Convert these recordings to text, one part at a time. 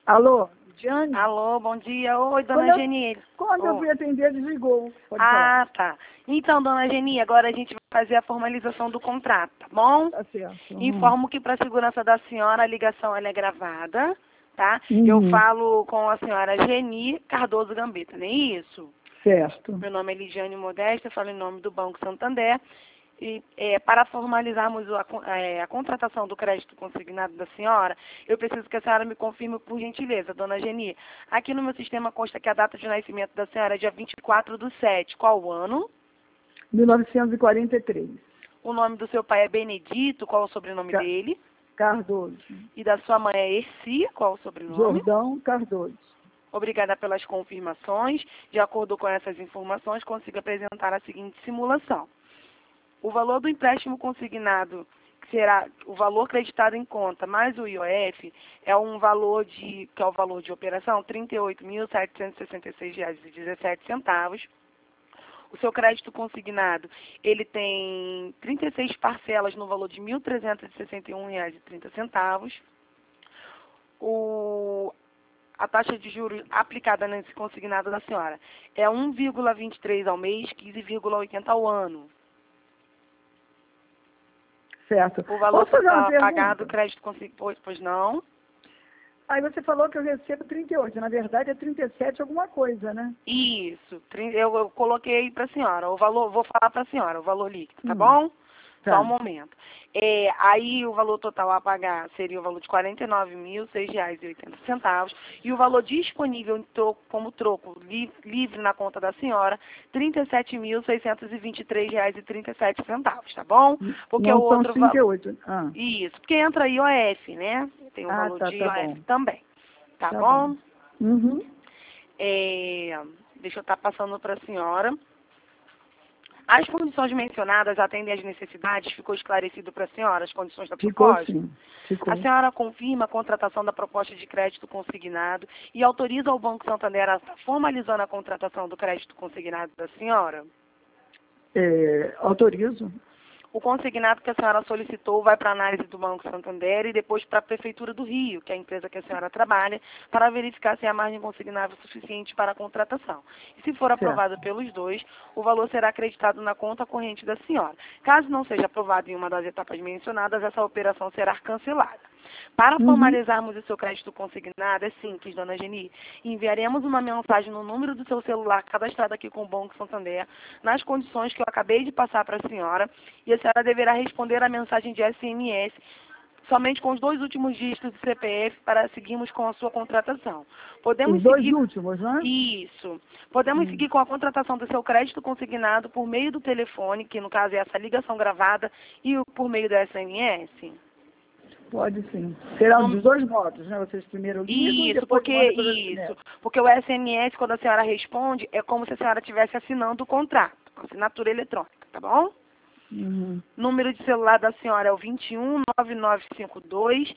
Alô, Diane? Alô, bom dia. Oi, dona Geni. Quando eu fui atender, desligou. Pode Ah, falar. tá. Então, dona Geni, agora a gente vai fazer a formalização do contrato, tá bom? Tá certo. Informo que para a segurança da senhora a ligação ela é gravada, tá? Uhum. Eu falo com a senhora Geni Cardoso Gambetta, não é isso? Certo. Meu nome é Lidiane Modesta, falo em nome do Banco Santander. E, para formalizarmos a contratação do crédito consignado da senhora, eu preciso que a senhora me confirme, por gentileza, dona Geni. Aqui no meu sistema consta que a data de nascimento da senhora é dia 24/7. Qual o ano? 1943. O nome do seu pai é Benedito. Qual o sobrenome dele? Cardoso. E da sua mãe é Erci. Qual o sobrenome? Jordão Cardoso. Obrigada pelas confirmações. De acordo com essas informações, consigo apresentar a seguinte simulação. O valor do empréstimo consignado, que será o valor creditado em conta, mais o IOF, é um valor que é o valor de operação, R$ 38.766,17. O seu crédito consignado, ele tem 36 parcelas no valor de R$ 1.361,30. A taxa de juros aplicada nesse consignado da senhora é 1,23 ao mês, 15,80 ao ano. Certo. O valor Posso fazer uma total pergunta? pagado, crédito consignado, pois não. Aí você falou que eu recebo 38. Na verdade é 37 alguma coisa, né? Isso. Eu coloquei para a senhora. O valor, vou falar para a senhora, o valor líquido, tá bom? Tá. Só um momento. Aí o valor total a pagar seria o valor de R$ 49.006,80. E o valor disponível como troco livre na conta da senhora, R$ 37.623,37, tá bom? Porque não o são outro 38. Isso, porque entra IOF, né? Tem o valor de IOF bom. também. Tá Tá bom? Uhum. Deixa eu estar passando para a senhora. As condições mencionadas atendem às necessidades? Ficou esclarecido para a senhora as condições da proposta? Ficou sim. Ficou. A senhora confirma a contratação da proposta de crédito consignado e autoriza o Banco Santander a estar formalizando a contratação do crédito consignado da senhora? Autorizo. O consignado que a senhora solicitou vai para a análise do Banco Santander e depois para a Prefeitura do Rio, que é a empresa que a senhora trabalha, para verificar se há margem consignável suficiente para a contratação. E se for aprovado pelos dois, o valor será acreditado na conta corrente da senhora. Caso não seja aprovado em uma das etapas mencionadas, essa operação será cancelada. Para formalizarmos o seu crédito consignado, é simples, dona Geni. Enviaremos uma mensagem no número do seu celular cadastrado aqui com o Banco Santander, nas condições que eu acabei de passar para a senhora, e a senhora deverá responder a mensagem de SMS somente com os 2 últimos dígitos do CPF para seguirmos com a sua contratação. Podemos Os 2 seguir... últimos, né? Isso. Podemos seguir com a contratação do seu crédito consignado por meio do telefone, que no caso é essa ligação gravada, e por meio do SMS? Pode sim. Serão dos 2 modos, né? Vocês primeiro ligam e depois mandam pelo SMS. Porque o SMS, quando a senhora responde, é como se a senhora estivesse assinando o contrato, com assinatura eletrônica, tá bom? Número de celular da senhora é o 21 9952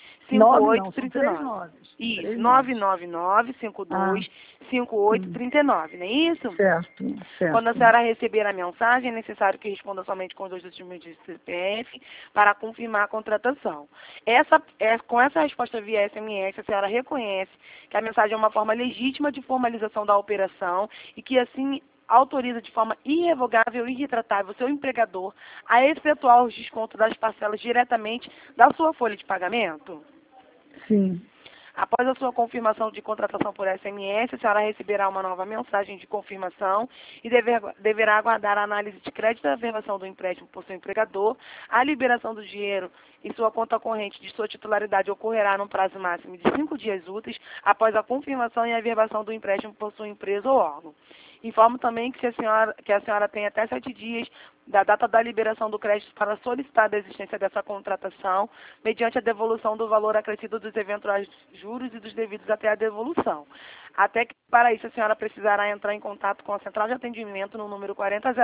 5839. Isso, 999 52 5839, não é isso? Certo. Quando a senhora receber a mensagem, é necessário que responda somente com os 2 últimos de CPF para confirmar a contratação. Com essa resposta via SMS, a senhora reconhece que a mensagem é uma forma legítima de formalização da operação e que assim autoriza de forma irrevogável e irretratável o seu empregador a efetuar os descontos das parcelas diretamente da sua folha de pagamento? Sim. Após a sua confirmação de contratação por SMS, a senhora receberá uma nova mensagem de confirmação e deverá aguardar a análise de crédito da averbação do empréstimo por seu empregador. A liberação do dinheiro em sua conta corrente de sua titularidade ocorrerá num prazo máximo de 5 dias úteis após a confirmação e averbação do empréstimo por sua empresa ou órgão. Informo também que a senhora tem até 7 dias da data da liberação do crédito para solicitar a existência dessa contratação, mediante a devolução do valor acrescido dos eventuais juros e dos devidos até a devolução. Até que, para isso, a senhora precisará entrar em contato com a central de atendimento no número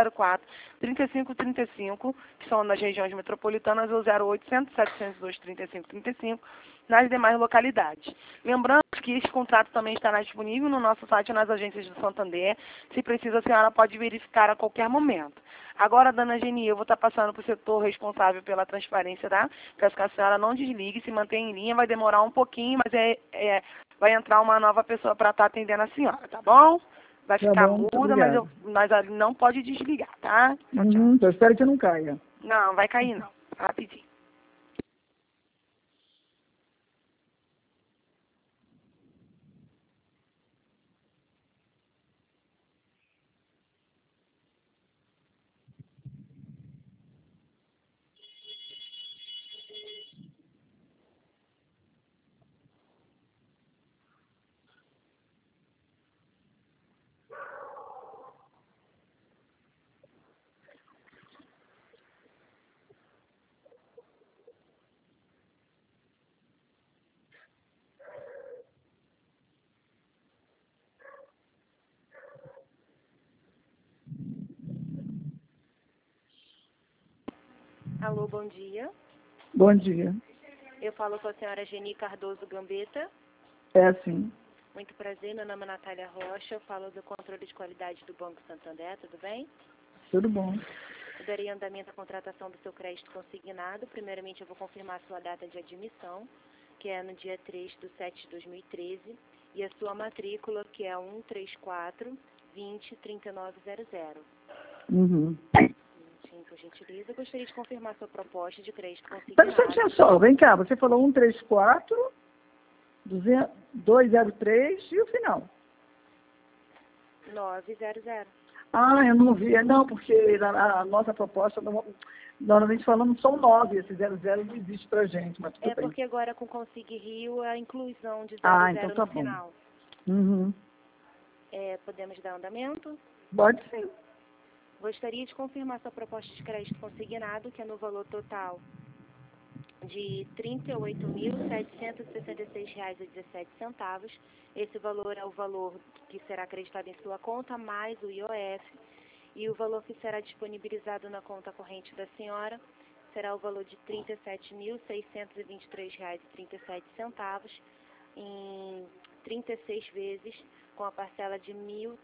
4004-3535, que são nas regiões metropolitanas, ou 0800 702 3535, nas demais localidades. Lembrando que este contrato também estará disponível no nosso site nas agências do Santander. Se precisa, a senhora pode verificar a qualquer momento. Agora, dona Geni, eu vou estar passando para o setor responsável pela transparência, tá? Peço que a senhora não desligue, se mantenha em linha, vai demorar um pouquinho, mas vai entrar uma nova pessoa para estar atendendo a senhora, tá bom? Vai Tá ficar bom, muito muda, mas obrigada. mas não pode desligar, tá? Tchau, tchau. Eu espero que não caia. Não, vai cair não. Rapidinho. Alô, bom dia. Bom dia. Eu falo com a senhora Geni Cardoso Gambetta. É assim. Muito prazer, meu nome é Natália Rocha, eu falo do controle de qualidade do Banco Santander, tudo bem? Tudo bom. Eu darei andamento à contratação do seu crédito consignado. Primeiramente, eu vou confirmar a sua data de admissão, que é no dia 3/7/2013, e a sua matrícula, que é 134-20-3900. Uhum. Sim, por gentileza, eu gostaria de confirmar sua proposta de crédito Espera um consignado. instantinho só. Vem cá, você falou 134, 203 e o final. 900. Ah, eu não vi. Não, porque a nossa proposta, normalmente falamos, são 9. Esse 00 não existe pra gente, mas tudo É bem. porque agora com Consig Rio a inclusão de 00 Ah, então tá no bom. final. Uhum. Podemos dar andamento? Pode sim. Gostaria de confirmar sua proposta de crédito consignado, que é no valor total de R$ 38.766,17. Esse valor é o valor que será acreditado em sua conta, mais o IOF, e o valor que será disponibilizado na conta corrente da senhora será o valor de R$ 37.623,37 em 36 vezes, com a parcela de R$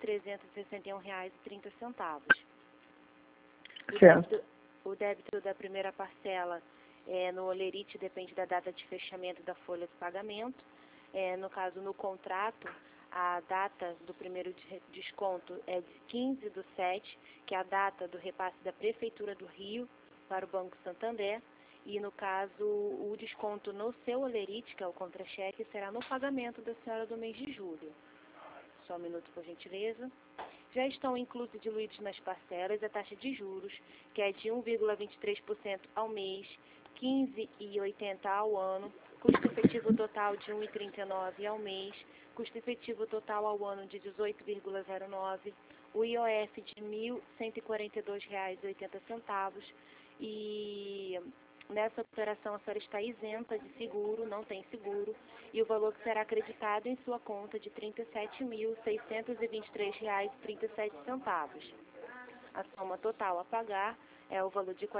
1.361,30. Certo. O débito da primeira parcela no Olerite depende da data de fechamento da folha de pagamento. No caso, no contrato, a data do primeiro desconto é de 15/7, que é a data do repasse da Prefeitura do Rio para o Banco Santander. E, no caso, o desconto no seu Olerite, que é o contra-cheque, será no pagamento da senhora do mês de julho. Só um minuto, por gentileza. Já estão inclusos e diluídos nas parcelas a taxa de juros, que é de 1,23% ao mês, 15,80 ao ano, custo efetivo total de 1,39 ao mês, custo efetivo total ao ano de 18,09, o IOF de R$ 1.142,80 e nessa operação a senhora está isenta de seguro, não tem seguro, e o valor que será acreditado em sua conta de R$ 37.623,37. A soma total a pagar é o valor de R$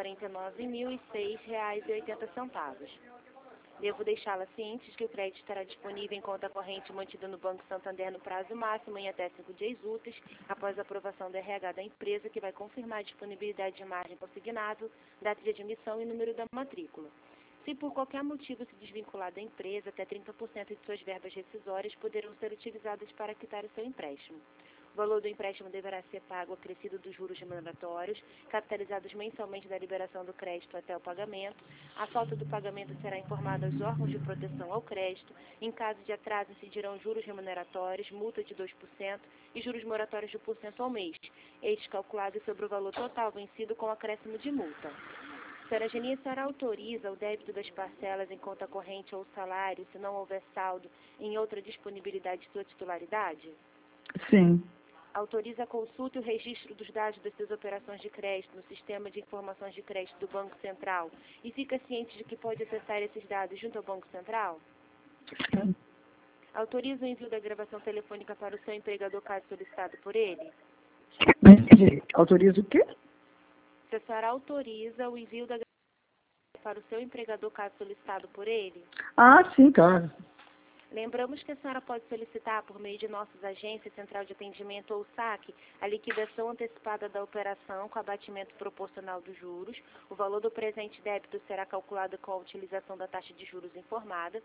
49.006,80. Devo deixá-la ciente de que o crédito estará disponível em conta corrente mantida no Banco Santander no prazo máximo em até 5 dias úteis, após a aprovação do RH da empresa, que vai confirmar a disponibilidade de margem consignável, data de admissão e número da matrícula. Se por qualquer motivo se desvincular da empresa, até 30% de suas verbas rescisórias poderão ser utilizadas para quitar o seu empréstimo. O valor do empréstimo deverá ser pago acrescido dos juros remuneratórios, capitalizados mensalmente da liberação do crédito até o pagamento. A falta do pagamento será informada aos órgãos de proteção ao crédito. Em caso de atraso, incidirão juros remuneratórios, multa de 2% e juros moratórios de 1% ao mês, estes calculados sobre o valor total vencido com acréscimo de multa. Senhora Geni, a senhora autoriza o débito das parcelas em conta corrente ou salário, se não houver saldo em outra disponibilidade de sua titularidade? Sim. Autoriza a consulta e o registro dos dados das suas operações de crédito no Sistema de Informações de Crédito do Banco Central e fica ciente de que pode acessar esses dados junto ao Banco Central? Sim. Autoriza o envio da gravação telefônica para o seu empregador caso solicitado por ele? Não entendi. Autoriza o quê? Se a senhora autoriza o envio da gravação para o seu empregador caso solicitado por ele? Ah, sim, claro. Lembramos que a senhora pode solicitar, por meio de nossas agências, central de atendimento ou saque, a liquidação antecipada da operação com abatimento proporcional dos juros. O valor do presente débito será calculado com a utilização da taxa de juros informada.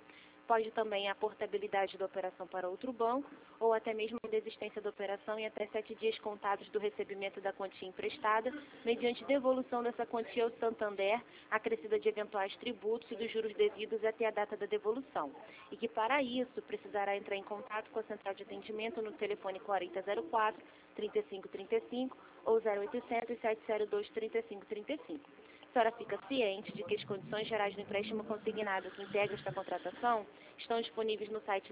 pode também a portabilidade da operação para outro banco, ou até mesmo a desistência da operação em até 7 dias contados do recebimento da quantia emprestada, mediante devolução dessa quantia ao Santander, acrescida de eventuais tributos e dos juros devidos até a data da devolução. E que, para isso, precisará entrar em contato com a central de atendimento no telefone 4004-3535 ou 0800 702 3535. A senhora fica ciente de que as condições gerais do empréstimo consignado que integra esta contratação estão disponíveis no site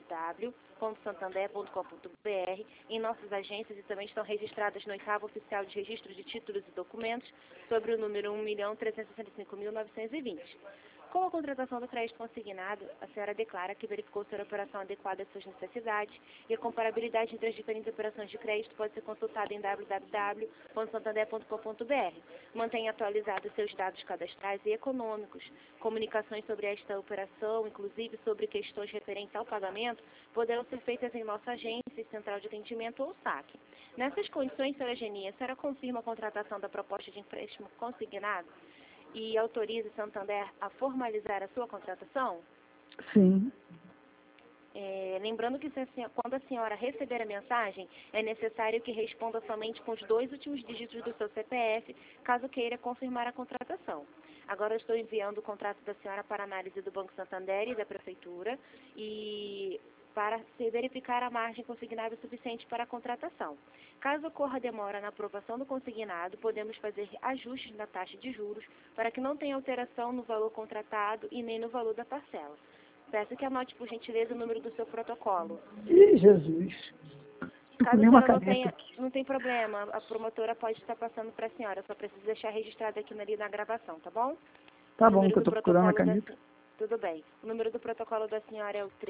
www.santander.com.br, em nossas agências, e também estão registradas no 8º Oficial de Registro de Títulos e Documentos, sobre o número 1.365.920. Com a contratação do crédito consignado, a senhora declara que verificou ser a operação adequada às suas necessidades e a comparabilidade entre as diferentes operações de crédito pode ser consultada em www.santander.com.br. Mantenha atualizados seus dados cadastrais e econômicos. Comunicações sobre esta operação, inclusive sobre questões referentes ao pagamento, poderão ser feitas em nossa agência, central de atendimento ou saque. Nessas condições, senhora Genia, a senhora confirma a contratação da proposta de empréstimo consignado e autoriza Santander a formalizar a sua contratação? Sim. Lembrando que quando a senhora receber a mensagem, é necessário que responda somente com os 2 últimos dígitos do seu CPF, caso queira confirmar a contratação. Agora eu estou enviando o contrato da senhora para análise do Banco Santander e da Prefeitura, e para se verificar a margem consignada suficiente para a contratação. Caso ocorra demora na aprovação do consignado, podemos fazer ajustes na taxa de juros para que não tenha alteração no valor contratado e nem no valor da parcela. Peço que anote, por gentileza, o número do seu protocolo. Ih, Jesus. Caso a senhora não tem problema, a promotora pode estar passando para a senhora, só preciso deixar registrado aqui na gravação, tá bom? Tá bom, que eu estou procurando a caneta. Tudo bem. O número do protocolo da senhora é o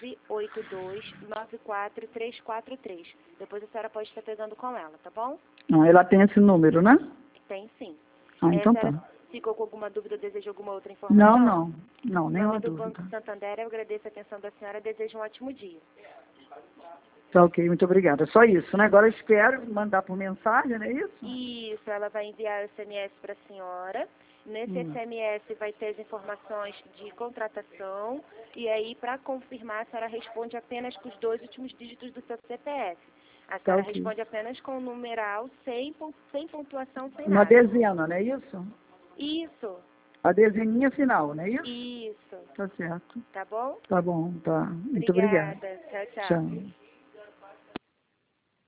1382943343. Depois a senhora pode estar pegando com ela, tá bom? Não, ela tem esse número, né? Tem sim. Ah, então tá. Ficou com alguma dúvida ou deseja alguma outra informação? Não, nenhuma dúvida. Do Banco Santander, eu agradeço a atenção da senhora e desejo um ótimo dia. Tá ok, muito obrigada. Só isso, né? Agora eu espero mandar por mensagem, não é isso? Isso, ela vai enviar o SMS para a senhora. Nesse SMS vai ter as informações de contratação e aí, para confirmar, a senhora responde apenas com os 2 últimos dígitos do seu CPF. A senhora responde apenas com o numeral, sem pontuação, sem nada. Uma dezena, não é isso? Isso. A dezeninha final, não é isso? Isso. Tá certo. Tá bom? Tá bom, tá. Muito obrigada. Tchau, tchau. Tchau.